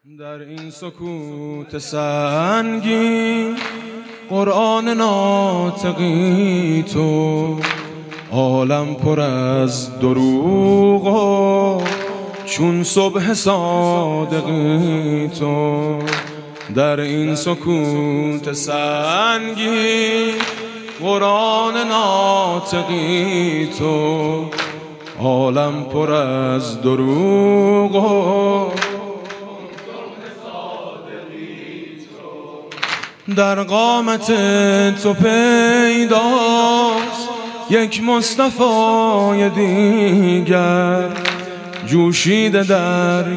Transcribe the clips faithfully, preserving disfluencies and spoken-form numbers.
در این سکوت سنگین قرآن ناطقی تو، عالم پر از دروغ و چون صبح صادقی تو. در این سکوت سنگین قرآن ناطقی تو، عالم پر از دروغ و در قامت تو پیداست یک مصطفی دیگر، جوشیده در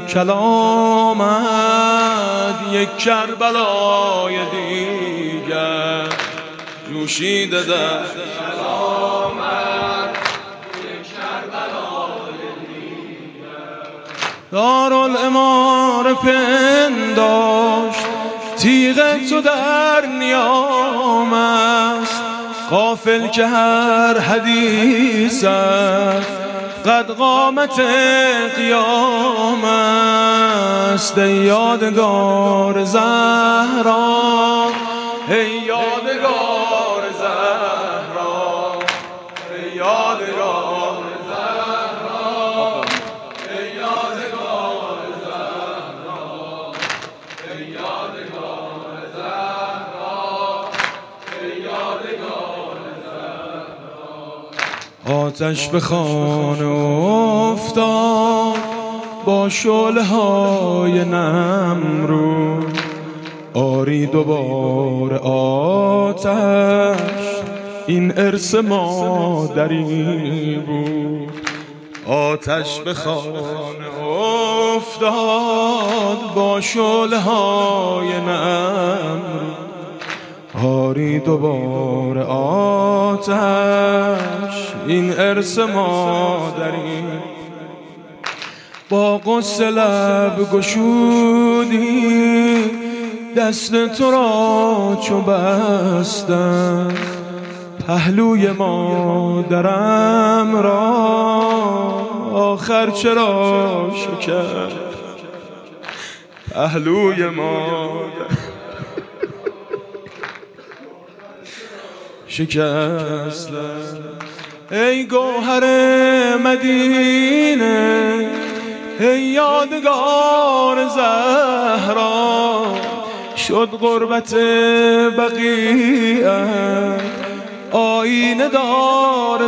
کلامت یک کربلای دیگر، جوشیده در کلامت یک کربلای دیگر. دارالعمار پنداشت تیغ تو در نیام است، غافل که هر حدیثت قد قامت قیام است. ای یادگار زهرا، ای یادگار زهرا، ای یادگار زهرا، ای یادگار زهرا، ای یادگار زهرا، ای یادگار زهرا. آتش به خانه افتاد با شعله های نمرود، آری دوباره آتش این ارث مادری بود. آتش به خانه افتاد با شعله های نمرود، آری دوباره آتش این ارث مادری. با غصه لب گشودی دست تو را چو بستم، پهلوی مادرم را آخر چرا شکست؟ پهلوی مادر شکستم. ای گوهر مدینه، ای یادگار زهرا، شد غربت بقیت آینه دار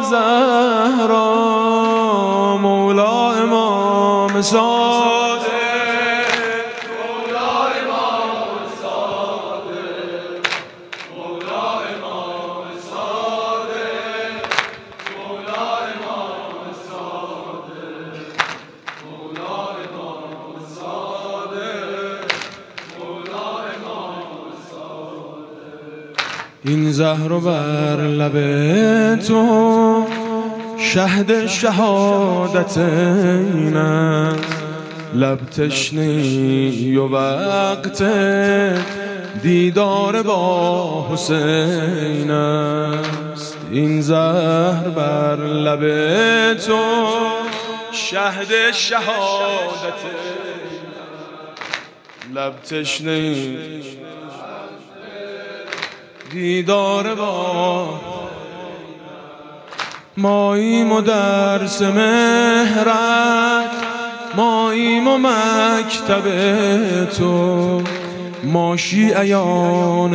زهرا. مولا امام صادق، مولا امام صادق، مولا امام صادق، مولا امام صادق، مولا امام صادق، مولا امام صادق. این زهر بر لب تو شهد شهادت این است، لب تشنی و وقت دیدار با حسین است. این زهر بر لب تو شهد شهادت، لب تشنی دیدار با ماییم و درس مهرت، ماییم و مکتب تو، ما شیعیان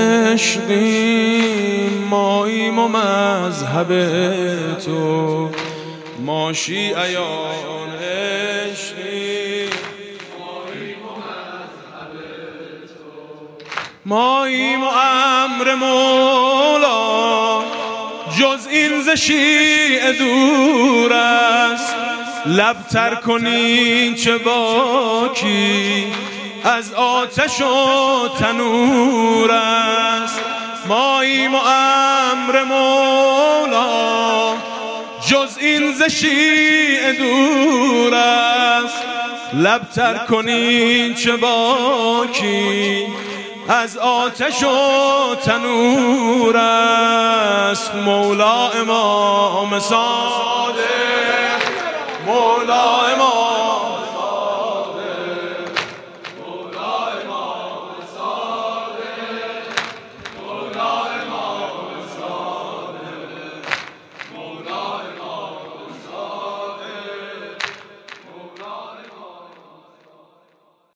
عشقیم، ماییم و مذهب تو، ما شیعیان عشقیم، ماییم و مذهب تو، ماییم و امر مولا جز این ز شیعه دور است. لب تر کنی چه باکی از آتش و تنور است. ماییم و امر مولا جز این ز شیعه دور است. لب تر کنی چه باکی از آتش و تنور است. مولا امام صادق، مولا امام